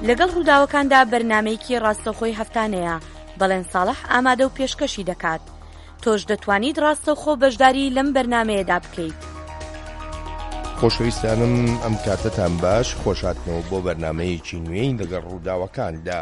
لەگەڵ ڕووداوەکاندا بەرنامەیەکی ڕاستەوخۆی هەفتانەیە بەڵێن ساڵح ئامادە و پێشکەشی دەکات. تۆش دەتوانیت ڕاستەوخۆ بەشداری لەم بەرنامەیەدا بکەیت. خۆشەویستانم ئەم کاتتان باش، خۆشاتنەوە بۆ بەرنامەیەکی نوێی لەگەڵ ڕووداوەکاندا.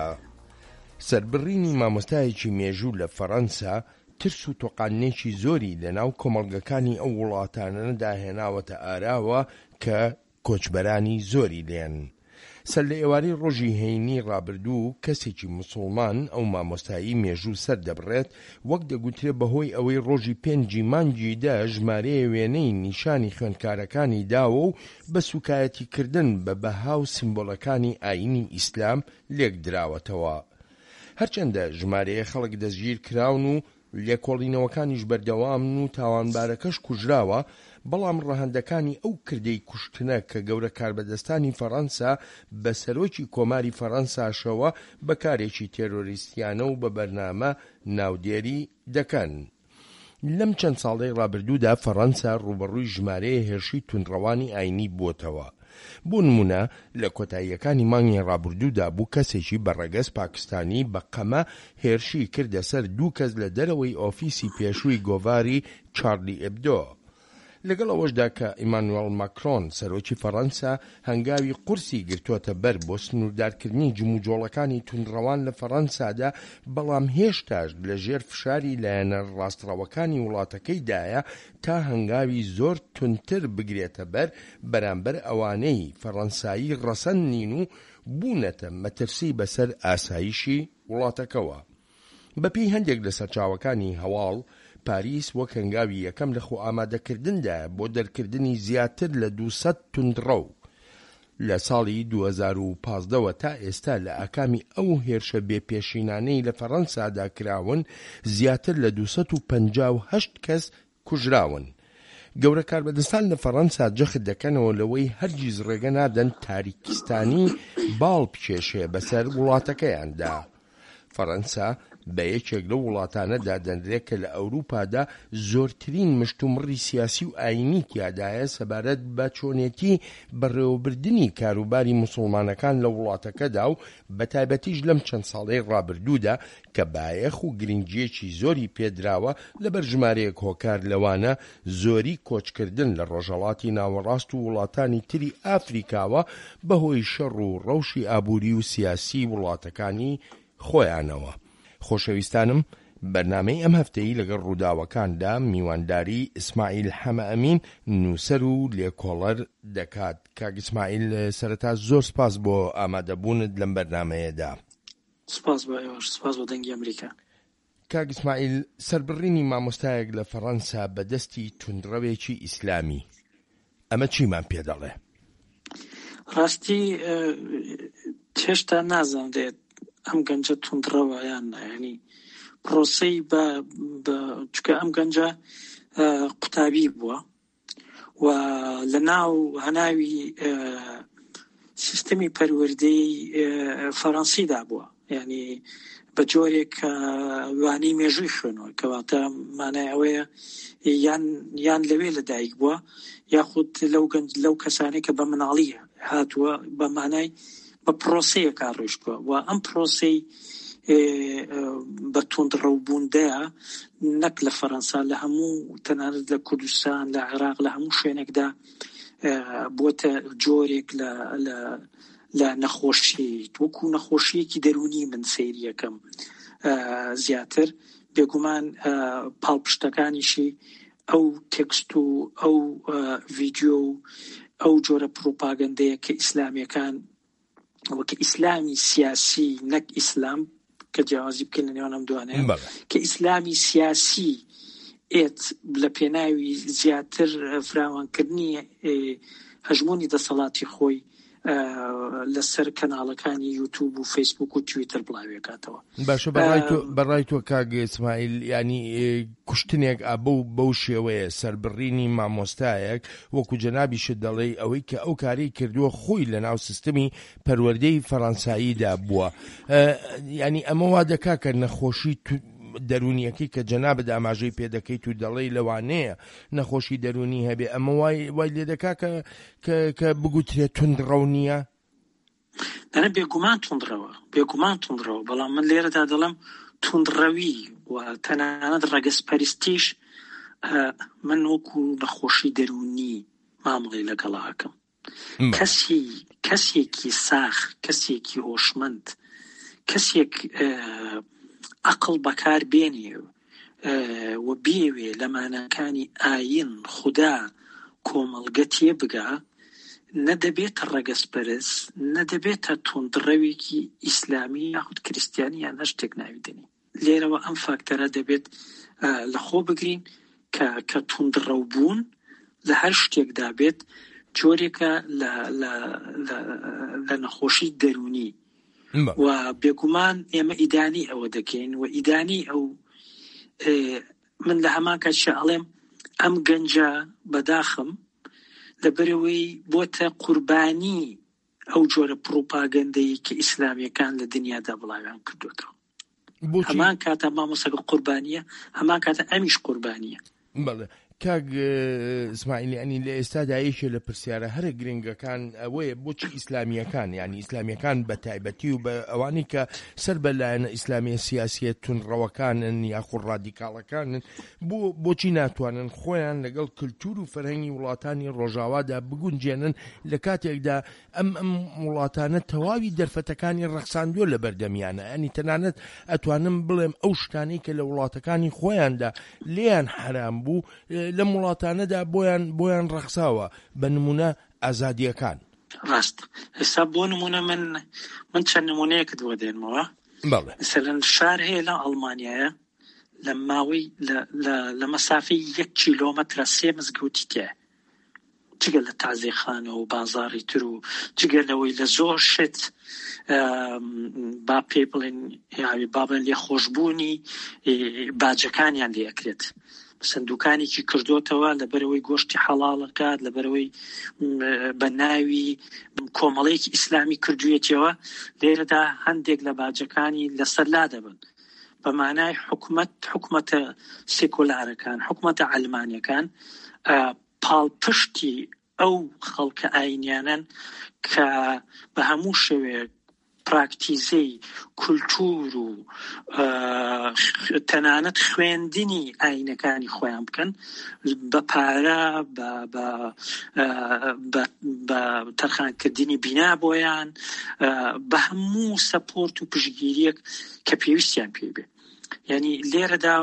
سەربڕینی مامۆستایەکی مێژوو لە فەڕەنسا ترس و تۆقاننێکی زۆری لەناو کۆمەڵگەکانی ئەو وڵاتانەدا هێناوەتە ئاراوە کە کۆچبەرانی زۆری لێن. سەر لە ئێوارەی ڕۆژی هەینی ڕابردوو کەسێکی مسڵمان ئەو مامۆستایی مێژوو سەر دەبڕێت، وەک دەگوترێت بەهۆی ئەوەی ڕۆژی 5 مانگیدا ژمارەیە وێنەی نیشانی خوێندکارەکانی داوە و بە سوکایەتیکردن بە بەها و سیمبۆلەکانی ئاینی ئیسلام لێک دراوەتەوە. هەرچەندە ژمارەیە خەڵک دەستگیر کراون و لێکۆڵینەوەکانیش بەردەوامن و تاوانبارەکەش کوژراوە، بەڵام ڕەهەندەکانی ئەو کردەی کوشتنە کە گەورە کاربەدەستانی فەڕەنسا بە سەرۆکی کۆماری فەڕەنساشەوە بەکارێکی تێرۆریستیانە و بە بەرنامە ناودێری دەکەن. لەم چەند ساڵەی ڕابردوودا فەڕەنسا ڕوبەڕووی ژمارەیە هێرشی توندڕەوانی ئاینی بووتەوە. بۆ نمونە لە کۆتاییەکانی مانگی ڕابردوودا بوو کەسێکی بەڕەگەز پاکستانی بە قەمە هێرشی کردە سەر 2 کەس لە دەرەوەی ئۆفیسی پێشووی گۆڤاری چارلی ئێبدۆ. لەگەڵ ئەوەشدا کە ئیمانوێل ماکرۆن سەرۆکی فەڕەنسا هەنگاوی قورسی گرتوۆتە بەر بۆ سنووردارکردنی جموجۆڵەکانی توندڕەوان لە فەڕەنسادا، بەڵام هێشتاش لەژێر فشاری لایەنە ڕاستڕەوەکانی وڵاتەکەیدایە تا هەنگاوی زۆر تونتر بگرێتە بەر بەرامبەر ئەوانەی فەڕەنسایی ڕەسەن نین و بوونەتە مەترسی بەسەر ئاسایشی وڵاتەکەوە. بەپێی هەندێک لە سەرچاوەکانی هەواڵ، پاریس وەک هەنگاوی یەکەم لە خۆ ئامادەکردندا بۆ دەرکردنی زیاتر لە 200 توندڕەو. لە ساڵی 2015 تا ئێستا لە ئاکامی ئەو هێرشە بێپێشینانەی لە فەڕەنسادا کراون، زیاتر لە 258 کەس کوژراون. گەورە کاربەدەستان لە فەڕەنسا جەخت دەکەنەوە لەوەی هەرگیز ڕێگە نادەن تاریکستانی باڵ بکێشێ بەسەر وڵاتەکەیاندا. فەڕەنسا بە یەکێک لە وڵاتانەدا دەنرێت کە لە ئەوروپادا زۆرترین مشتومڕی سیاسی و ئاینی تیادایە سەبارەت بە چۆنێتی بەڕێوەبردنی کاروباری موسڵمانەکان لە وڵاتەکەدا و بەتایبەتیش لەم چەند ساڵەی ڕابردوودا کە بایەخ و گرنگیەکی زۆری پێدراوە لەبەر ژمارەیەک هۆکار لەوانە زۆری کۆچکردن لە ڕۆژهەڵاتی ناوەڕاست و وڵاتانی تری ئافریکاوە بەهۆی شەڕ و ڕەوشی ئابووری و سیاسی وڵاتەکانی خۆیانەوە. خۆشەویستانم، بەرنامەی ئەم هەفتەی لەگەڵ ڕووداوەکاندا میوانداری ئیسماعیل حەمەئەمین نووسەر و لێکۆڵەر دەکات. کاک ئیسماعیل، سەرەتا زۆر سپاس بۆ ئامادەبوونت لەم بەرنامەیەدا. سپاس بۆ ئێوەش، سپاس بۆ دەنگی ئەمریکا. کاک ئیسماعیل، سەربڕینی مامۆستایەک لە فەڕەنسا بەدەستی توندڕەوێکی ئیسلامی، ئەمە چیمان پێ دەڵێ؟ ڕاستی هێشتا نازانم دێت ئەم گەنجە توندڕەوە یان ینی پرۆسەی چکە ئەم گەنجە قوتابی بووە و لە ناو هەناوی سیستەمی پەروەردەی فەڕەنسیدا بووە، ینی بە جۆرێک وانەی مێژووی خوێنەوە، کەواتە مانای ئەوەیە یان لەوێ لەدایک بووە یاخود لەو کەسانەی کە بە مناڵیە هاتووە بە مانای بە پرۆسەیە کارڕێژ بووە و ئەم پرۆسەی بە توندڕەوبووندەیە نەک لە فەڕەنسا، لە هەموو تەنانەت لە کوردستان، لە عێراق، لە هەموو شوێنێکدا بۆتە جۆرێک لە نەخۆشی، وەکو نەخۆشیەکی دەرونی من سەیری یەکەم زیاتر بێگومان پاڵپشتەکانیشی ئەو تێکست و ئەو ڤیدیۆ و ئەو جۆرە پرۆپاگەندەیە کە ئیسلامیەکان وەکە ئیسلامی سیاسی نەک ئیسلام، کە جیاوازی بکەین لە نێوان ئەم دوانەیە، کە ئیسلامی سیاسی ئێت لە پێناوی زیاتر فراوانکردنی هەژمۆنی دەسەڵاتی خۆی لەسەر کەناڵەکانی یوتیوب و فەیسبوک و تویتر بڵاوێکاتەوە. باشە، بەڕای تۆ کاک ئیسماعیل، ینی کوشتنێک بەو شێوەیە سەربڕینی مامۆستایەک وەکو جەنابیشت دەڵێ ئەوەی کە ئەو کاری کردووە خۆی لە ناو سیستەمی پەروەردەی فەڕەنساییدا بووە، ینی ئەمە وا دەکا کە نەخۆشی دەرونیەکەی کە جەنابەت ئاماژەی پێ دەکەیت و دەڵێی لەوانەیە نەخۆشی دەرونی هەبێ، ئەمە وای لێ دەکا کە بگوترێت توندڕەو نییە؟ دەنە بێگومان توندڕەوە بەڵام من لێرەدا دەڵم توندڕەوی و تەنانەت ڕەگەزپەرستیش من وەکو نەخۆشی دەرونی مامەڵی لەگەڵاکەم. کەسێکی ساخ، کەسێکی هۆشمەند، کەسێک عەقڵ بەکار بێنێ و بێوێ لە ماناکانی ئاین خوددا کۆمەڵگە تێبگا، نەدەبێتە ڕەگەزپەرست، نەدەبێتە توندڕەوێکی ئیسلامی یاخود کریسیانی یان هەر شتێک ناویدنی. لێرەوە ئەم فاکتەرە دەبێت لەخۆ بگرین کە توندڕەو بوون لە هەر شتێکدا بێت جۆرێکە لە نەخۆشی دەرونی و بێگومان ئێمە ئیدانی ئەوە دەکەین و ئیدانی ئەو من لە هەمان کاتشە ئەڵێم ئەم گەنجە بەداخم لەبەرەوەی بۆتە قوربانی ئەو جۆرە پڕۆپاگەندەی کە ئیسلامیەکان لە دنیادا بڵاویان کردوێتەوە. هەمان کاتە مامۆسەگە قوربانیە، هەمان کاتە ئەمیش قوربانیە. بەڵێ کاک ئیسماعیلی، ئەنی لە ئێستادا یەکێ لە پرسیارە هەرە گرنگەکان ئەوەیە بۆچی ئیسلامیەکان، یعنی ئیسلامیەکان بە تایبەتی و بە ئەوانی کە سەر بەلایەنە ئیسلامیە سیاسیە تونڕەوەکانن یاخود ڕادیکاڵەکانن، بۆچی ناتوانن خۆیان لەگەڵ کلتور و فەرهەنگی وڵاتانی ڕۆژاوادا بگونجێنن لە کاتێکدا ئەم وڵاتانە تەواوی دەرفەتەکانی ڕەخساندووە لە بەردەمیانە. ئەنی تەنانەت ئەتوانم بڵێم ئەو شتانەی کە لە وڵاتەکانی خۆیاندا لێیان حرام بوو لە وڵاتانەدا بۆیان ڕەخساوە، بە نمونە ئازادیەکان. ڕاست. ئێستا بۆ نمونە من چەند نمونەیەکت بۆ دێنمەوە. مثلەن شار هەیە لە ئەڵمانیایە لە ماوەی لە مەسافەی 1 کیلۆمەترە 3 مزگەوتی تایە، جگە لە تازێخانە و بازاڕی تر و جگە لەوەی لە زۆر شت با پێ بڵێن با بڵێن لێ خۆشبوونی باجەکانیان لێ ئەکرێت. سندووکانێکی کردوتەوە لەبەرەوەی گۆشتی حەڵاڵەکات، لەبەرەوەی بە ناوی کۆمەڵەیەکی ئیسلامی کردوویەتەوە لێرەدا هەندێک لە باجەکانی لەسەر لا دەبن بە مانای حکومەتە سێکۆلارەکان، حکومەتە عەلمانیەکان پاڵپشتی ئەو خەڵکە ئاینیانن کە بە هەموو شێوەیە پراکتیزەی کولتور و تەنانەت خوێندنی ئاینەکانی خۆیان بکەن بە پارە بە تەرخانکردنی بینا بۆیان، بە هەموو سەپۆرت و پشتگیریەک کە پێویستیان پێ بێ. یعنی لێرەدا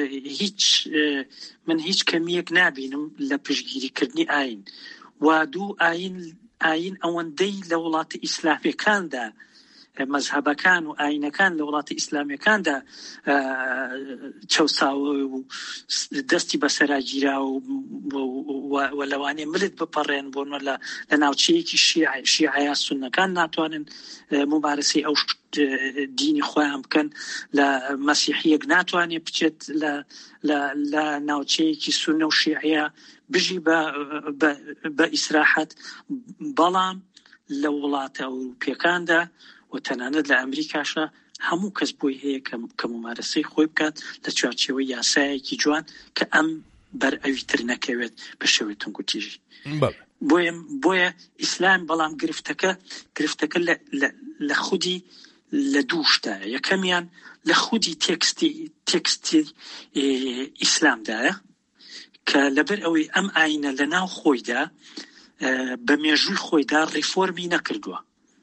من هیچ کەمیەک نابینم لە پشتگیریکردنی ئاین و دوو ئاین ئەوەندەی لە وڵاتە ئیسلامیەکاندا مەزهەبەکان و ئاینەکان لە وڵاتە ئیسلامیەکاندا چەوساوە و دەستی بەسەراگیرا و لەوانێ ملت بپەڕێن بۆن لە ناوچەیەکی شیعە سوننەکان ناتوانن ممارەسەی ئەو دینی خۆیان بکەن، لە مەسیحیەک ناتوانێت بچێت لە ناوچەیەکی سوننە و شیعە بژی بە ئیسراحەت. بەڵام لە وڵاتە ئەوروپیەکاندا و تەنانەت لە ئەمریکاشە هەموو کەس بۆی هەیە کە ممارەسەی خۆی بکات لە چوارچێوەی یاسایەکی جوان کە ئەم بەرئەویتر نەکەوێت بە شێوەی تونگوتیژی. بۆیە ئیسلام بەڵام گرفتەکە لە خودی لە دوو شتایە. یەکەمیان لە خودی تێکستی ئیسلامدایە کە لەبەر ئەوەی ئەم ئاینە لە ناو خۆیدا بە مێژووی خۆیدا ڕیفۆرمی نەکردووە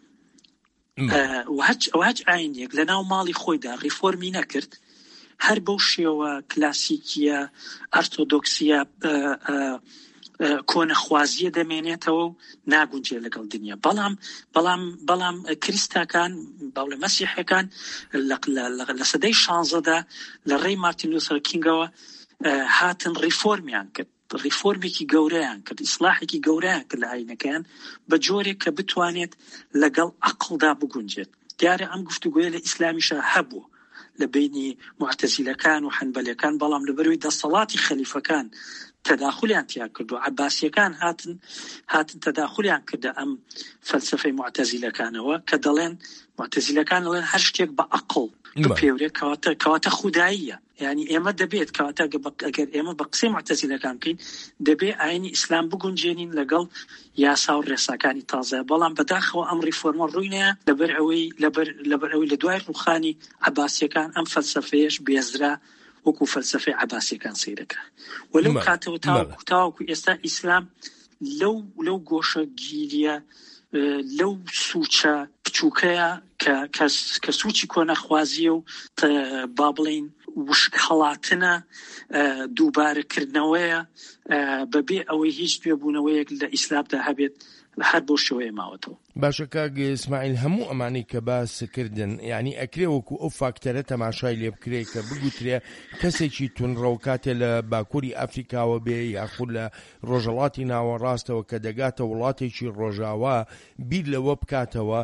و هەچ ئاینێک لە ناو ماڵی خۆیدا ڕیفۆرمی نەکرد، هەر بەو شێوە کلاسیکیە ئەرتۆدۆکسیە کۆنەخوازیە دەمێنێتەوە و ناگونجێ لەگەڵ دنیا. بەڵام کریستاکان باوڵە مەسیحەکان لە سەدەی 16دا لە ڕێی مارتین لوتەر کینگەوە هاتن ڕیفۆرمیان کرد، ڕیفۆرمێکی گەورەیان کرد، ئیسلاحێکی گەورەیان کرد لە ئاینەکەیان بە جۆرێک کە بتوانێت لەگەڵ عەقڵدا بگونجێت. دیارە ئەم گفتوگوۆیە لە ئیسلامیشە هەبوو لە بینی معتەزیلەکان و حەنبەلیەکان، بەڵام لەبەرەوەی دەسەڵاتی خەلیفەکان تداخلیان تیا کردو عباسیەکان هاتن تداخلیان کردە ئەم فەلسفەی معتەزیلەکانەوە کە دەڵێن معتەزیلەکان دەڵێن هەر شتێک بە عەقڵ بپێورێ کەواتە خوداییە. یعنی ئێمە دەبێت کەواتە ئەگەر ئێمە بە قسەی معتەزیلەکان بکەین دەبێت ئاینی ئیسلام بگونجێنین لەگەڵ یاسا و ڕێساکانی تازە. بەڵام بەداخەوە ئەم ریفۆرمە ڕووی نەیە لەبەر ئەوەی لە دوای ڕوخانی عەباسیەکان ئەم فەلسفەیەش بێزرا وەکو فەلسفەی عەباسیەکان سەیرەکە. وەلەو کاتەوە تاوەکو ئێستا ئیسلام لەو گۆشە گیریە لەو سوچە بچووکەیە کە سوچی کۆنەخوازیە و با بڵین وشک هەڵاتنە دووبارەکردنەوەیە بەبێ ئەوەی هیچ دوێبوونەوەیەک لە ئیسلامدا هەبێت هەر بۆ شێوەیە ماوەتەوە. باشە کاک ئیسماعیل هەموو ئەمانەی کە باسکردن یعنی ئەکرێ وەکو ئەو فاکتەرە تەماشای لێ بکرێ کە بگوترێ کەسێکی تونڕە و کاتێ لە باکووری ئەفریکاوە بێ یاخود لە ڕۆژهەڵاتی ناوەڕاستەوە کە دەگاتە وڵاتێکی ڕۆژاوا بیر لەوە بکاتەوە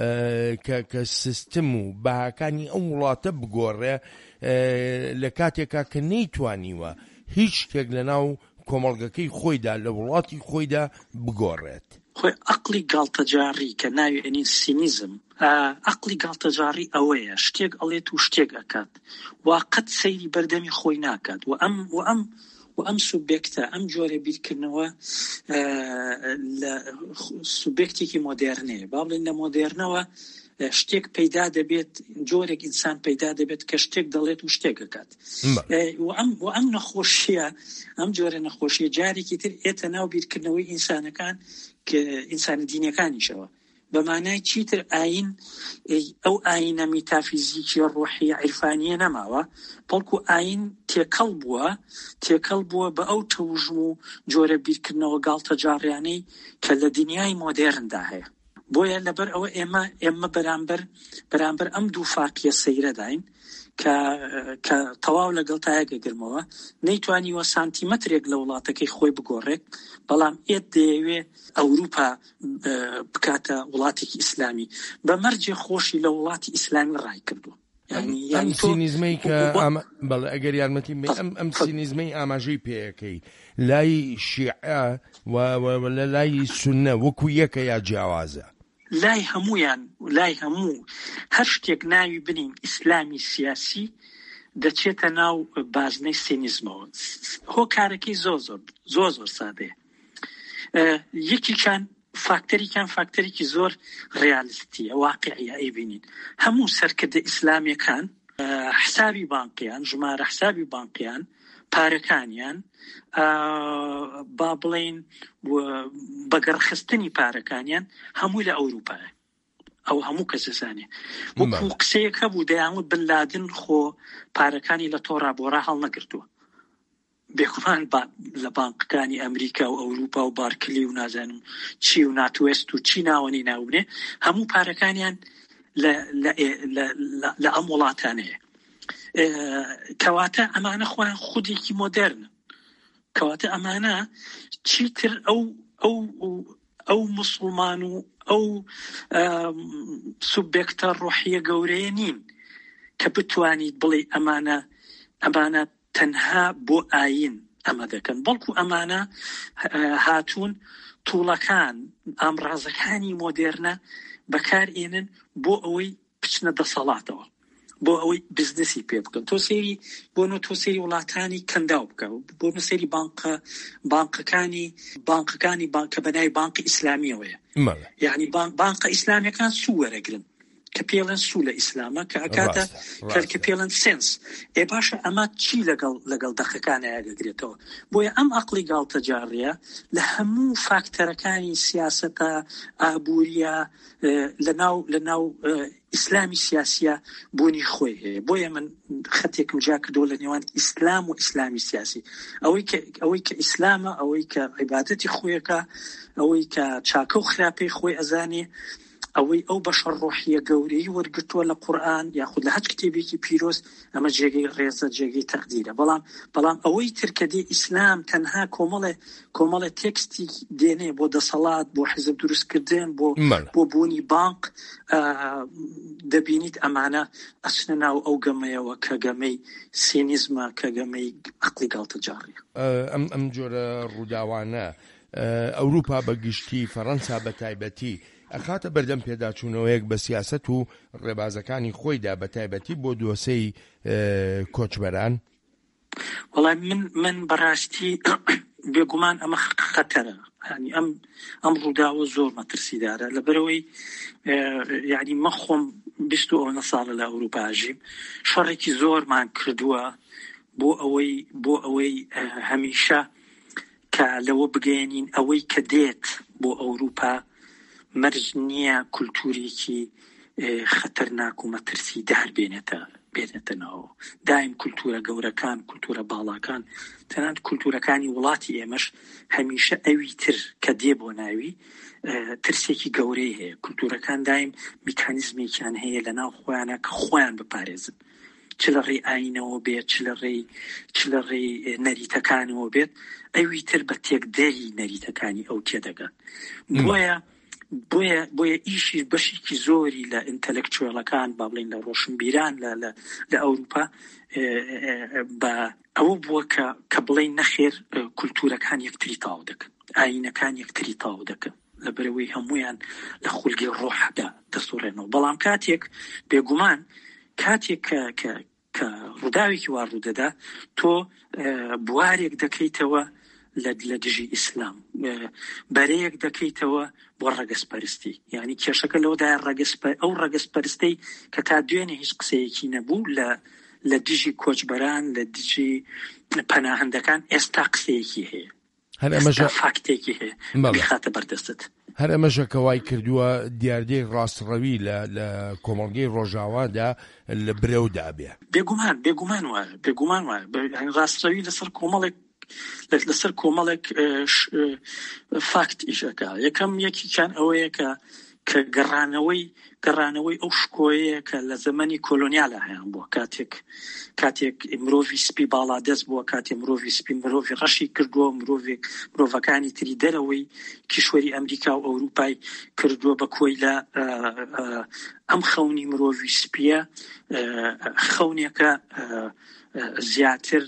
کە سیستم و بەهاکانی ئەو وڵاتە بگۆڕێ لە کاتێکا کە نەیتوانیوە هیچ شتێک لەناو کۆمەڵگەکەی خۆیدا لە وڵاتی خۆیدا بگۆڕێت. خۆی عەقڵی گاڵتەجاری کە ناوی ئەنین سینیزم عەقڵی گاڵتەجاری ئەوەیە شتێک ئەڵێت و شتێک ئەکات واقەت سەیری بەردەمی خۆی ناکات و ئەم سوبێکتە ئەم جۆرە بیرکردنەوە لە سوبێکتێکی مۆدێرنەیە. با بڵێن لە مۆدێرنەوە شتێک پەیدا دەبێت جۆرێک ئینسان پەیدا دەبێت کە شتێک دەڵێت و شتێک ئەکات. و ئەم نەخۆشیە ئەم جۆرە نەخۆشیە جارێکی تر ئێتە ناو بیرکردنەوەی ئینسانەکان کە ئینسانە دینیەکانیشەوە بەمانای چیتر ئاین ئەو ئاینە میتافیزیکی ڕۆحی عیرفانیە نەماوە بەڵکو ئاین تێکەڵ بووە بە ئەو تەوژم و جۆرە بیرکردنەوە گاڵتەجاڕیانەی کە لە دنیای مۆدێرندا هەیە. بۆیە لەبەر ئەوە ئێمە بەرامبەر ئەم دوو فاقیە سەیرە داین کە تەواو لەگەڵ تایەکە گرمەوە نەیتوانیوە سانتیمەترێک لە وڵاتەکەی خۆی بگۆڕێت بەڵام ئێت دەیەوێ ئەوروپا بکاتە وڵاتێکی ئیسلامی بە مەرجێ خۆشی لە وڵاتی ئیسلامی ڕای کردووە. ئەم سینیزمەی کە بەڵێ ئەگەر یارمەتی ئەم سینیزمەی ئاماژەی پێەکەی لای شیعە و لە لای سوننە وەکو یەکە یا جیاوازە؟ لای هەموو هەر شتێک ناوی بنین ئیسلامی سیاسی دەچێتە ناو بازنەی سینیزمەوە. هۆکارەکەی زۆر سادەیە. یەکیان فاکتەرێکی زۆر ڕیالیستیە واقعیە ئەیبینین هەموو سەرکردە ئیسلامیەکان حسابی بانقیان ژمارە حسابی بانقیان پارەکانیان با بڵێن بەگەڕخستنی پارەکانیان هەمووی لە ئەوروپایە. ئەو هەموو کەسەزانێ وەکو قسەیەک هەبوو دەیانوت بن لادن خۆ پارەکانی لە تۆڕابۆڕا هەڵ نەگرتووە بێگومان لە بانقەکانی ئەمریکا و ئەوروپا و بارکلی و نازانم چی و ناتوێست و چی ناوەنی ناوبنێ هەموو پارەکانیان لە ئەم وڵاتانەیە. کەواتە ئەمانە خۆیان خودێکی مۆدێرن کەواتە ئەمانە چیتر ئەو موسڵمان و ئەو سوبێکتە ڕۆحیە گەورەیە نین کە بتوانیت بڵێ ئەمانە تەنها بۆ ئاین ئەمە دەکەن بەڵکو ئەمانە هاتوون تووڵەکان ئامڕازەکانی مۆدێرنە بەکارئێنن بۆ ئەوەی بچنە دەسەڵاتەوە بۆ ئەوەی بزنسی پێ بکەن. تۆ سێری وڵاتانی کەنداو بکە بۆ سێری بانقەکانی کە بەنای بانقی ئیسلامیەوەیە یعنی بانقە ئیسلامیەکان سوو وەرەگرن کە پێڵەن سوو لە ئیسلامە کە ئەکاتە کە پێڵەن سنس باشە ئەمە چی لەگەڵ دەخەکانە دەگرێتەوە. بۆیە ئەم عەقڵی گاڵتەجاڕیە لە هەموو فاکتەرەکانی سیاسەتە ئابووریە لە ناو ئیسلامی سیاسیە بوونی خۆی هەیە. بۆیە من خەتێکم جا کردەوە لە نێوان ئیسلام و ئیسلامی سیاسی ئەوەی کە ئیسلامە ئەوەی کە عیبادەتی خۆیەکە ئەوەی کە چاکە و خراپەی خۆی ئەزانێ ئەوەی ئەو بەشە ڕۆحیە گەورەی وەرگرتووە لە قورئان یاخود لە هەچ کتێبێکی پیرۆز ئەمە جێگەی ڕێزە جێگەی تەقدیرە بەڵام ئەوەی ترکە دێ ئیسلام تەنها کۆمەڵە تێکستی دێنێ بۆ دەسەڵات بۆ حیزب دروستکردن بۆ بوونی بانک دەبینیت ئەمانە ئەچنە ناو ئەو گەمەیەوە کە گەمەی سینیزمە کە گەمەی عەقڵی گاڵتەجاڕی ئەم جۆرە ڕووداوانە ئەوروپا بەگشتی فەڕەنسا بە تایبەتی ئەخاتە بەردەم پێداچوونەوەیەک بە سیاسەت و ڕێبازەکانی خۆیدا بە تایبەتی بۆ دۆسەی کۆچبەران؟ وەڵام من بەڕاستی بێگومان ئەمە خەتەرە، ینی ئەم ڕووداوە زۆر مەترسیدارە لەبەرەوەی یعنی مە خۆم 29 ساڵە لە ئەوروپا ژیم، شەڕێکی زۆرمان کردووە بۆ ئەوەی هەمیشە کە لەوە بگەێنین ئەوەی کە دێت بۆ ئەوروپا مەرج نییە کولتورێکی خەتەرناک و مەترسیدار بێنێتەوە. دایم کولتورە گەورەکان، کولتورە باڵاکان، تەنانەت کولتورەکانی وڵاتی ئێمەش هەمیشە ئەوی تر کە دێ بۆ ناوی ترسێکی گەورەی هەیە. کولتورەکان دایم میکانیزمێکیان هەیە لە ناو خۆیانە کە خۆیان بپارێزن، چ لە ڕێی ئاینەوە بێت، چ لە ڕێی نەریتەکانەوە بێت، ئەوی تر بە تێکدەری نەریتەکانی ئەو تێدەگەن. بۆیە ئیشی بەشێکی زۆری لە ئینتەلێکچوێڵەکان با بڵین لە ڕۆشنبیران لە ئەوروپا بە ئەوە بووە کە بڵین نەخێر کولتورەکان یەکتری تاو دەکەن، ئاینەکان یەکتری تاو دەکەن، لەبەرەوەی هەمویان لە خولگی ڕۆحدا دەسوڕێنەوە. بەڵام کاتێک بێگومان کاتێک کە ڕووداوێکی وا ڕوودەدا تۆ بوارێک دەکەیتەوە لە دژی ئیسلام، بەرەیەک دەکەیتەوە بۆ ڕەگەزپەرستی، یعنی کێشەکە لەوەدای ئەو ڕەگەزپەرستەی کە تا دوێنێ هیچ قسەیەکی نەبوو لە دژی کۆچبەران، لە دژی پەناهەندەکان، ئێستا قسەیەکی هەیە، ئێستا فاکتێکی هەیە بخاتە بەردەستت. هەر ئەمەشە کەوای کردووە دیاردەی ڕاستڕەوی لە کۆمەڵگەی ڕۆژاوادا لە برەودا بێ. بێگومان وایە ڕاستڕەوی لەسەر کۆمەڵێک فاکت ئیشەکە. یەکیان ئەوەیە کە گەڕانەوەی ئەو شکۆیەیە کە لە زەمەنی کۆلۆنیالە هەیان بووە، کاتێک مرۆڤی سپی باڵادەست بووە، کاتێک مرۆڤی ڕەشی کردووە، مرۆڤەکانی تری دەرەوەی کیشوەری ئەمریکا و ئەوروپای کردووە بە کۆی لە ئەم خەونی مرۆڤی سپیە، خەونێکە زیاتر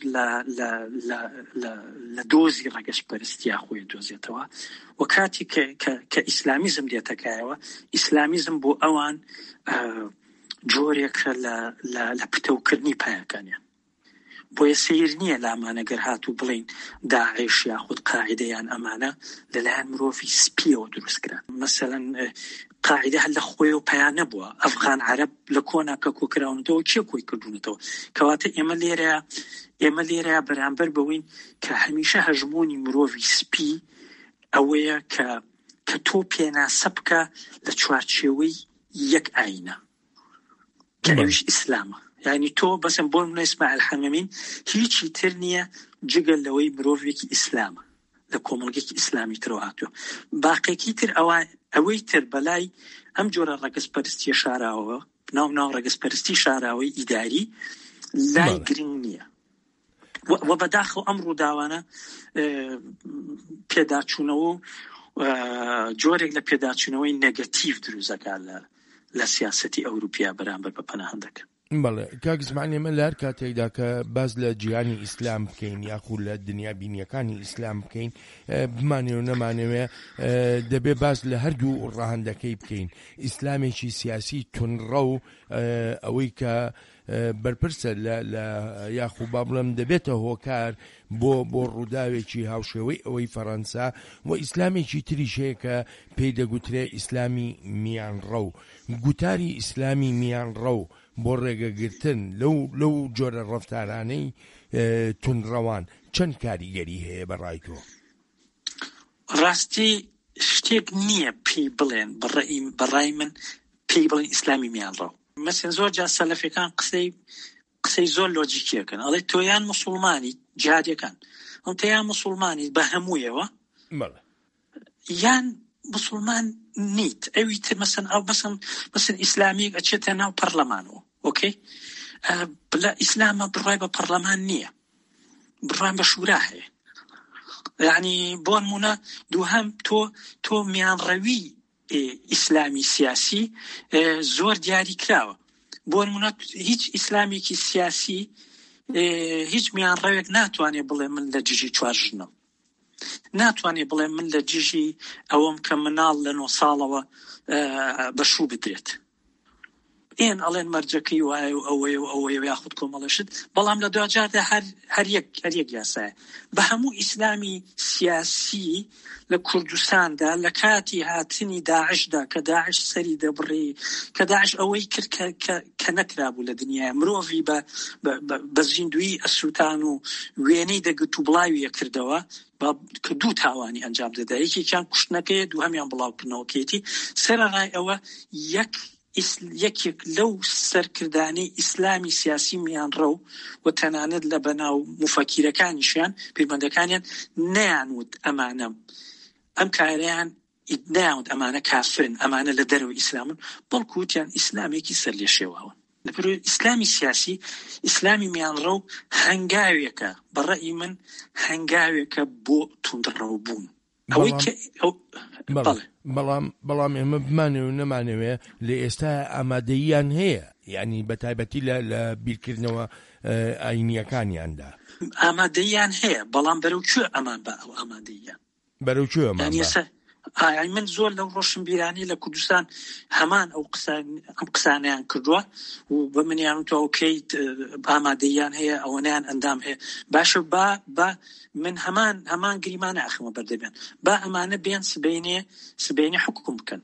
لە دۆزی ڕەگەزپەرستیا خۆی دۆزێتەوە. و کاتی کە ئیسلامیزم دێتەکایەوە، ئیسلامیزم بۆ ئەوان جۆرێکە لە پتەوکردنی پایەکانیان، بۆیە سیر نییە لامانەگەر هاتوو بڵین داعش یاخود قاعیدەیان ئەمانە لەلایەن مرۆڤی سپیەوە دروستکران. مەسەڵەن قاعدە هەر لە خۆی و پەیان نەبووە، ئەفغان عەرەب لە کۆنا کە کۆکراونەتەوە کێ کۆی کردوونەتەوە، کەواتە ئێمە لێرەیە بەرامبەر بەوەین کە هەمیشە هەژمۆنی مرۆڤی سپی ئەوەیە کە تۆ پێناسە بکە لە چوارچێوەی یەک ئاینە کە ئەویش ئیسلامە. یعنی تۆ بەسم بۆ منە ئیسماعیل حەمەمین هیچی تر نییە جگەل لەوەی مرۆڤێکی ئیسلامە لە کۆمەڵگەیەکی ئیسلامی ترەوە هاتووە. باقیەکی تر ئەوەی تر بەلای ئەم جۆرە ڕەگەزپەرستی شاراوە، ناو ڕەگەزپەرستی شاراوەی ئیداری لای گرنگ نییە. و بەداخەوە ئەم ڕووداوانە پێداچوونەوە جۆرێک لە پێداچوونەوەی نەگەتیڤ دروستەکە لە سیاسەتی ئەوروپیا بەرامبەر بە پەناهەندەکە. بەڵێ کاک زمانی ئێمە لە هەر کاتێکدا کە باز لە جیهانی ئیسلام بکەین یاخود لە دنیا بینیەکانی ئیسلام بکەین، بمانێ و نەمانەوێ دەبێ باز لە هەردوو ڕاهەندەکەی بکەین. ئیسلامێکی سیاسی تونڕە و ئەوەی کە بەرپرسە لە یاخود با بڵێم دەبێتە هۆکار بۆ ڕووداوێکی هاوشێوەی ئەوەی فەڕەنسا و ئیسلامێکی تریش هەیە کە پێی دەگوترێ ئیسلامی میانڕە و گوتاری ئیسلامی میانڕە و بۆ ڕێگەگرتن لەو جۆرە ڕەفتارانەی تونڕەوان چەند کاریگەری هەیە بەڕای تۆ؟ ڕاستی شتێک نییە پێی بڵێن بەڕای من پێی بڵێن ئیسلامی میانڕە. مەسەن زۆر جا سەلەفیەکان قسەی زۆر لۆجیکیەکەن، ئەڵێ تۆیان موسڵمانی جیهادیەکان، ئەم تەیان موسڵمانی بە هەموویەوە، یان مسلمان نیت ئەوی تر مەسەن ئەو مەسەن ئیسلامیەک ئەچێتە ناو پەرلەمانەوە ئۆکەی بڵا ئیسلامە بڕای بە پەرلەمان نییە بڕای بە شورا هەیە یعنی بۆ نمونە دووهەم تۆ میانڕەوی ئیسلامی سیاسی زۆر دیاری کراوە بۆ نمونە هیچ ئیسلامێکی سیاسی هیچ میانڕەوێک ناتوانێت بڵێ من لە دژی چوارژنم ناتوانێت بڵێ من لە دژی ئەوەم کە مناڵ لە 9 ساڵەوە بەشوو بدرێت ئێن ئەڵێن مەرجەکەی وایە و ئەوەیە یاخود کۆمەڵەشت بەڵام لە دوجاردا هەر یەک یاسایە بە هەموو ئیسلامی سیاسی لە کوردستاندا لە کاتی هاتنی داعشدا کە داعش سەری دەبڕی کە داعش ئەوەی کرد کە نەکرابوو لە دنیای مرۆڤی بە زیندوی ئەسووتان و وێنەی دەگرت و بڵاویە کردەوە کە دوو تاوانی ئەنجام دەدا یەکێکیان کوشتنەکەیە دووهەمیان بڵاوکردنەوەکێتی سەرەڕای ئەوە یەکێک لەو سەرکردانەی ئیسلامی سیاسی میانڕە و تەنانەت لە بەناو مفەکیرەکانیشیان پەیوەندەکانیان نەیانوت ئەمانە ئەم کارەیان نەیانوت ئەمانە کافرن ئەمانە لە دەرەوەی ئیسلامن بەڵکو وتیان ئیسلامێکی سەر لێ شێواوە لەبەرەوەی ئیسلامی سیاسی ئیسلامی میانڕە و هەنگاوێکە بەڕەئی من هەنگاوێکە بۆ توندڕەوە بوون بەڵام ئێمە بمانێ و نەمانەوێ لە ئێستا ئامادەییان هەیە یعنی بە تایبەتی لە بیرکردنەوە ئاینیەکانیاندا ئامادەییان هەیە بەڵام بەرەو کوێ ئەمان بە ئەو ئامادەییان بەرەو کوێ ئەمان من زۆر لەو ڕۆشنبیرانی لە کوردستان هەمان ئەم قسانیان کردووە و بە منیان وتەوە ئۆکەی ئامادەییان هەیە ئەوەنیان ئەندام هەیە باشە با من هەمان گریمانە ئەخمە بەردەبێن با ئەمانە بێن سبەینێ حکوم بکەن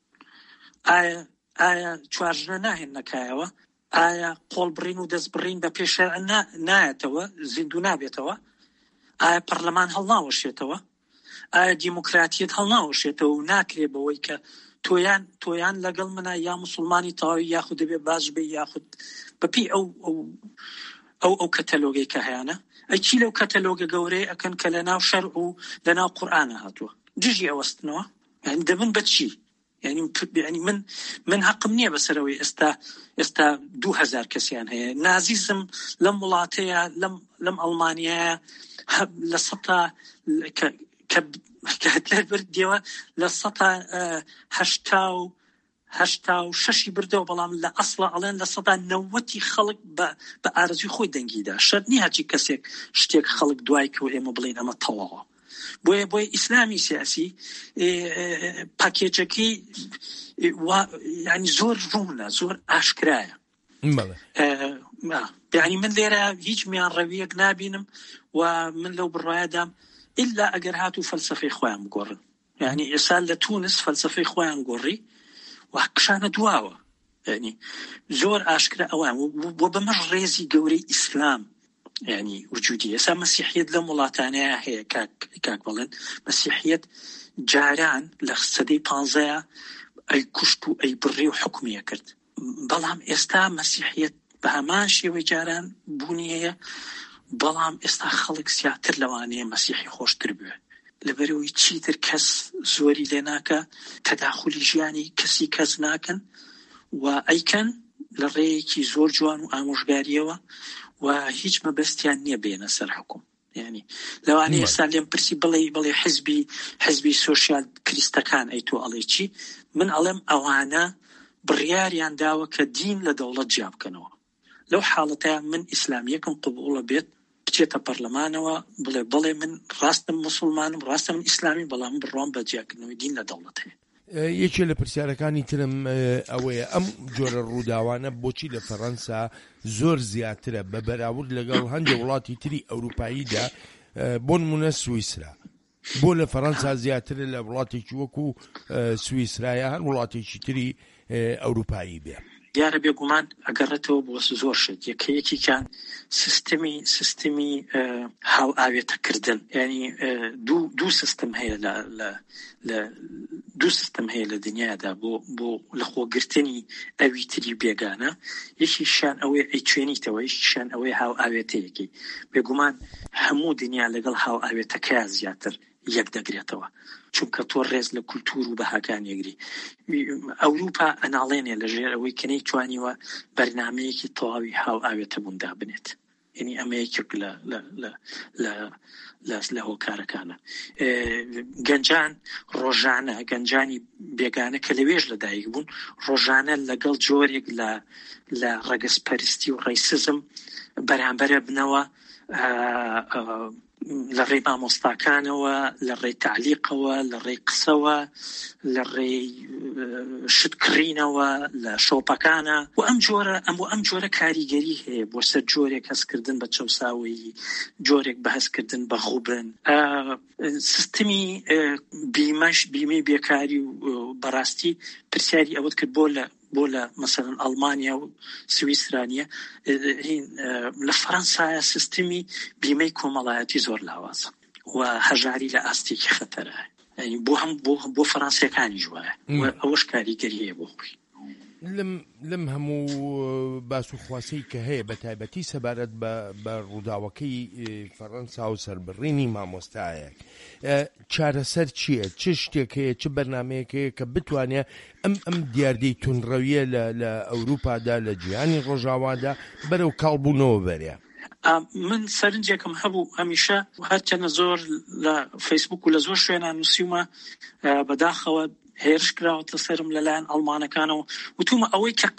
ئایا چوارژنە ناهێن نەکایەوە ئایا قۆڵ بڕین و دەست بڕین بە پێشەرع نایەتەوە زیندوو نابێتەوە ئایا پەرلەمان هەڵناوەشێتەوە ئایا دیموکراتیت هەڵناوەشێتەوە و ناکرێ بەوەی کە تۆیان لەگەڵ منە یا مسلمانی تەواوی یاخود دەبێ باش بێ یاخود بەپی ئەو کەتەلۆگەی کە هەیەە ئەچی لەو کەتەلۆگە گەورەی ئەکەن کە لە ناو شەرع و لە ناو قورئانە هاتووە دژی ئەوەستنەوە یعنی دەبن بەچی یعنی من حەقم نییە بەسەرەوەی ئێستا 2000 کەسیان هەیە نازیزم لەم وڵاتەیە لەم ئەڵمانیایە لە سەتا کە هتلەر بردیەوە لە 186 بردەوە بەڵام لە ئەسڵە ئەڵێن لە 190 خەڵک بە ئارەزوی خۆی دەنگیدا شەرت نییە هەچی کەسێک شتێک خەڵک دوای کە ئێمە بڵین ئەمە تەواوە بۆیە ئیسلامی سیاسی پاکێجەکەی یعنی زۆر ڕوونە زۆر ئاشکرایە یعنی من لێرە هیچ میانڕەویەک نابینم و من لەو بڕایەدام إلا ئەگەر هاتو فەلسەفەی خۆیان بگۆڕن یعنی ئێستا لە تونس فەلسەفەی خۆیان گۆڕی و کشانە دواوە یعنی زۆر ئاشکرا ئەوان و بەمەش ڕێزی گەورەی ئیسلام یعنی وجودی ئێستا مەسیحیەت لە وڵاتانەیە هەیە کاک بڵێن مەسیحیەت جاران لە سەدەی 15 ئەی کوشت و ئەی بڕی و حکمیە کرد بەڵام ئێستا مەسیحیەت بە هەمان شێوەی جاران بوونیەیە بەڵام ئێستا خەڵک زیاتر لەوانەیە مەسیحی خۆشتر بوێ لەبەرەوەی چیتر کەس زۆری لێ ناکە تەداخلی ژیانی کەس ناکەن و ئەیکەن لە ڕێیەکی زۆر جوان و ئامۆژگاریەوە و هیچ مەبەستیان نییە بێنە سەر حکوم یعنی لەوانەیە ئێستا لێم پرسی بڵێ حزبی سۆشیال کریستەکان ئەی تۆ ئەڵێ چی من ئەڵێم ئەوانە بڕیاریان داوە کە دین لە دەوڵەت جیا بکەنەوە لەو حاڵەتەیە من ئیسلامیەکم قبوڵە بێت بچێتە پەرلەمانەوە بڵێ من ڕاستم مسلمانم ڕاستم من ئیسلامی بەڵام بڕوام بە جیاکردنەوەی دین لە دەوڵەت هەیە یەکێ لە پرسیارەکانی ترم ئەوەیە ئەم جۆرە ڕووداوانە بۆچی لە فەڕەنسا زۆر زیاترە بە بەراورد لەگەڵ هەندێک وڵاتی تری ئەوروپاییدا بۆ نمونە سویسرا بۆ لە فەڕەنسا زیاترە لە وڵاتێکی وەکو سویسرایە هەر وڵاتێکی تری ئەوروپایی بێ دیارە بێگومان ئەگەڕێتەوە بۆ زۆر شت یەکەیەکیان سیستمی هاو ئاوێتەکردن یعنی دوو سیستم هەیە دوو سیستم هەیە لە دنیادا بۆ لەخۆگرتنی ئەوی تری بێگانە یەکیشیان ئەوەی ئەیچێنیتەوە یەکیشیان ئەوەی هاو ئاوێتەیەکی بێگومان هەموو دنیا لەگەڵ هاو ئاوێتەکەیە زیاتر یەک دەگرێتەوە چونکە تۆ ڕێز لە کولتور و بەهاکان یەگری. ئەوروپا ئەناڵێنێ لە ژێر ئەوەی کە نەیتوانیوە بەرنامەیەکی تەواوی هاو ئاوێتە بووندا بنێت. یعنی ئەمە یەکێک لە هۆکارەکانە. گەنجان ڕۆژانە گەنجانی بێگانە کە لەوێژ لەدایک بوون ڕۆژانە لەگەڵ جۆرێک لە ڕەگەزپەرستی و ڕەیسزم بەرامبەرە بنەوە لە ڕێی مامۆستاکانەوە، لە ڕێی تعلیقەوە، لە ڕێی قسەوە، لە ڕێی شتکڕینەوە، لە شۆپەکانە و ئەم جۆرە کاریگەری هەیە بۆ سەر جۆرێک هەستکردن بە چەوساوی، جۆرێک بە هەستکردن بە غوبن. سیستمی بیمەی بێکاری و بەڕاستی پرسیاری ئەوت کرد بۆ لە مەسەڵەن ئەڵمانیا و سویسرانیە. لە فەڕەنسایە سیستمی بیمەی کۆمەڵایەتی زۆر لاوازە و هەژاری لە ئاستێکی خەتەرە، بۆ فەڕەنسیەکانی جوایە ئەوەش کاریگەری هەیە بۆ خۆی. لەم هەموو باس و خواسەی کە هەیە بە تایبەتی سەبارەت بە ڕووداوەکەی فەڕەنسا و سەربڕینی مامۆستایەک چارەسەر چییە؟ چ شتێک هەیە، چ بەرنامەیەک هەیە کە بتوانێت ئەم دیاردەی تونڕەویە لە ئەوروپادا لە جیهانی ڕۆژاوادا بەرەو کاڵبوونەوە بەرێ؟ من سەرنجێکم هەبوو هەمیشە هەرچەنە زۆر لە فەیسبوک و لە زۆر شوێنان نووسیومە بەداخەوە هێرش کراوەتە سەرم لەلایەن ئەڵمانەکانەوە وتومە ئەوەی کە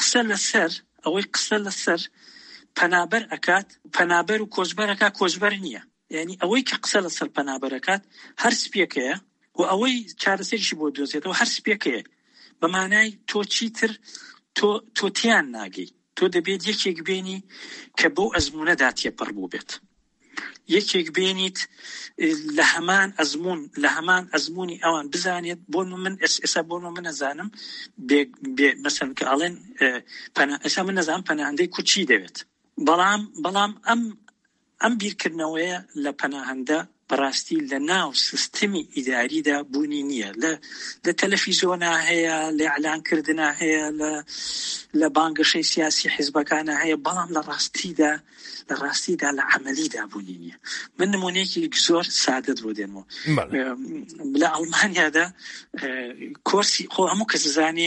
قسە لەسەر پەنابەر ئەکات پەنابەر و کۆچبەرەکە کۆچبەر نییە. یعنی ئەوەی کە قسە لەسەر پەنابەرەکات هەر سپێکەیە و ئەوەی چارەسەریشی بۆ دۆزێتەوە هەر سپێکەیە، بەمانای تۆ چیتر تۆ تیان ناگەی. تۆ دەبێت یەکێک بێنی کە بۆ ئەزمونەدا تێپەڕ بوو بێت، یەکێک بێنیت لە هەمان ئەزمونی ئەوان بزانێت. بۆ من ئێستا بۆ من نەزانم مەسەن کە ئەڵێن ئێستا من نەزانم پەناهەندەی کوچی دەوێت، بەڵام ئەم بیرکردنەوەیە لە پەناهەندە بەڕاستی لە ناو سیستمی ئیداریدا بوونی نییە. لە تەلەڤیزۆنا هەیە، لە ئەعلانکردنا هەیە، لە بانگەشەی سیاسی حیزبەکانە هەیە، بەڵام لە ڕاستیدا لە عەمەلیدا بوونی نییە. من نمونەیەکی زۆر سادە بۆ دێنمەوە. لە ئەڵمانیادا کۆرسی خۆ هەموو کەس زانێ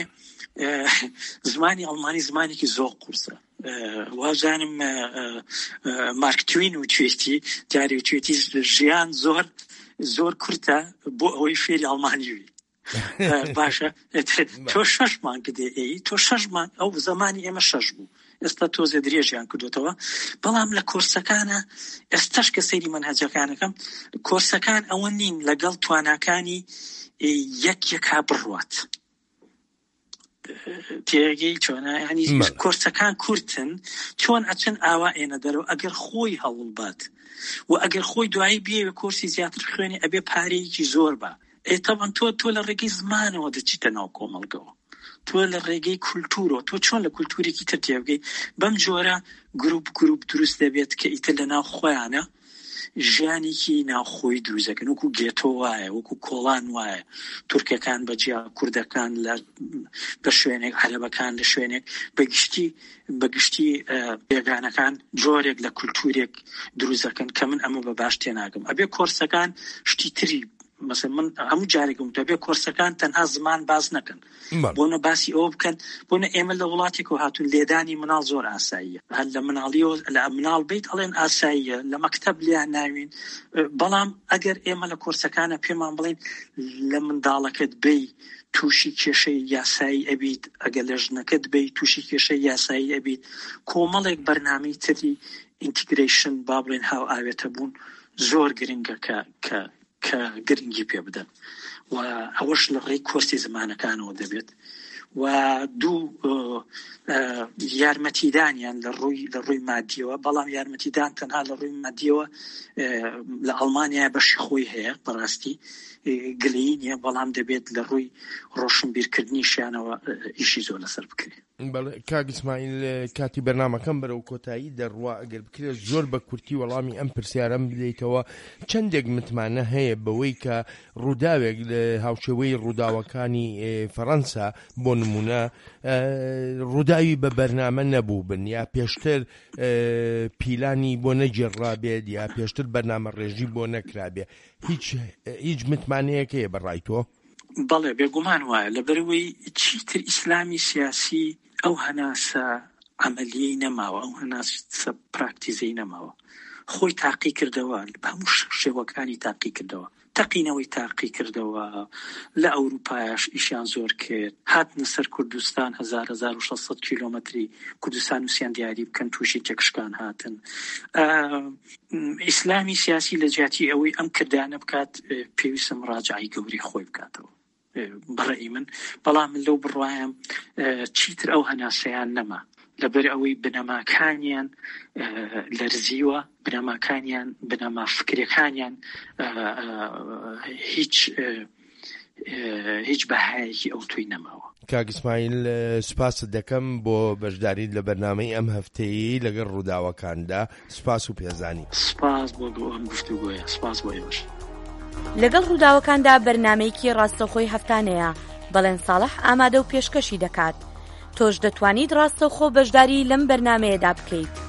زمانی ئەڵمانی زمانێکی زۆر قورسە. وازانم مارک توین و توێتی جاری و توێتی ژیان زۆر کورتە بۆ ئەوەی فێری ئەڵمانیوی. باشە تۆ 6 مانگ دێ تۆ 6 مانگ ئەو زمانی ئێمە 6 بوو، ئێستا تۆزە درێژیان کردوتەوە. بەڵام لە کۆرسەکانە ئێستاش کە سەیری مەنهەجەکانەکەم کۆرسەکان ئەوە نین لەگەڵ تواناکانی یەکێکا بڕوات تێگەی چۆنە. ینی کۆرسەکان کورتن چۆن ئەچن ئاوا ئێنە دەرەوە ئەگەر خۆی هەوڵبات و ئەگەر خۆی دوایی بێوە کۆرسی زیاتر خوێنی ئەبێ پارەیەکی زۆر بە. تەبەن تۆ لە ڕێگەی زمانەوە دەچیتە ناو کۆمەڵگەوە، تۆ لە ڕێگەی کولتورۆ تۆ چۆن لە کولتورێکی تر تێبگەی. بەم جۆرە گروپ دروست دەبێت کە ئیتر لە ناو خۆیانە ژیانێکی ناوخۆی دروزەکەن، وەکو گێتۆ وایە، وەکو کۆڵان وایە، تورکەکان بەجیا، کوردەکان بە شوێنێک، عەرەبەکان لە شوێنێک، بەگشتی بێگانەکان جۆرێک لە کولتورێک دروزەکەن کە من ئەمە بە باش تێناگەم. ئەبێ کۆرسەکان شتی تری مثلا من هەموو جارێکم دەبێ کۆرسەکان تەنها زمان باز نەکەن، بۆنە باسی ئەوە بکەن، بۆنە ئێمە لە وڵاتێکەوە هاتوون لێدانی مناڵ زۆر ئاساییە. هەر لە مناڵیەوە لە مناڵ بیت ئەڵێن ئاساییە، لە مەکتەب لیان ناوین. بەڵام ئەگەر ئێمە لە کۆرسەکانە پێمان بڵین لە منداڵەکەت بی تووشی کێشەی یاسایی ئەبیت، ئەگەر لە ژنەکەت بی تووشی کێشەی یاسایی ئەبیت، کۆمەڵێک بەرنامەی تری ئینتیگریشن با بڵێن هاو ئاوێتە بوون زۆر گرنگە کە گرنگی پێ بدەن و ئەوەش لە ڕێی کۆرسی زمانەکانەوە دەبێت. و دوو یارمەتیدانیان لە ڕووی مادیەوە، بەڵام یارمەتیدان تەنها لە ڕووی مادیەوە لە ئەڵمانیا بەشی خۆی هەیە بەڕاستی گلەیی نییە، بەڵام دەبێت لە ڕووی ڕۆشنبیرکردنیشیانەوە ئیشی زۆر لەسەر بکرێت. کاک ئیسماعیل، کاتی بەرنامەکەم بەرەو کۆتایی دەڕوا، ئەگەر بکرێت زۆر بە کورتی وەڵامی ئەم پرسیارەم بدەیتەوە. چەندێک متمانە هەیە بەوەی کە ڕووداوێک لە هاوشێوەی ڕووداوەکانی فەڕەنسا بۆ نمونە ڕووداوی بە بەرنامە نەبوو بن یا پێشتر پیلانی بۆ نەگێڕابێت یا پێشتر بەرنامە ڕێژی بۆ نەکرابێ هیچ متمانەیەکەیە بەڕای تۆ؟ بەڵێ بێگومان وایە لەبەرەوەی چیتر ئیسلامی سیاسی ئەو هەناسە عملیەی نەماوە، ئەو هەناسە پراکتیزەی نەماوە، خۆی تاقی کردەوە، بە هەموو شێوەکانی تاقی کردەوە، تەقینەوەی تاقی کردەوە لە ئەوروپایش ئیشیان زۆر کرد، هاتنە سەر کوردستان 1600 کیلۆمەتری کوردستان وسیان دیاری بکەن تووشی تێکشکان هاتن. ئیسلامی سیاسی لە جیاتی ئەوەی ئەم کردانە بکات پێویستە مراجعەی گەوری خۆی بکاتەوە بەڕێی من، بەڵام من لەو بڕوایم چیتر ئەو هەناسەیان نەما لەبەر ئەوەی بنەماکانیان لەرزیوە، بنەماکانیان بنەما فکرەکانیان هیچ بەهایەکی ئەو توی نەماوە. کاک ئیسماعیل سوپاست دەکەم بۆ بەشداریت لە بەرنامەی ئەم هەفتەیە لەگەڵ ڕووداوەکاندا. سوپاس و پێزانی. سوپاس بۆ ئەم گفتوگۆیە، سوپاس بۆ ئێوەش. لەگەڵ ڕووداوەکاندا بەرنامەیەکی ڕاستەوخۆی هەفتانەیە بەڵێن ساڵح ئامادە و پێشکەشی دەکات. تۆش دەتوانیت ڕاستەوخۆ بەشداری لەم بەرنامەیەدا بکەیت.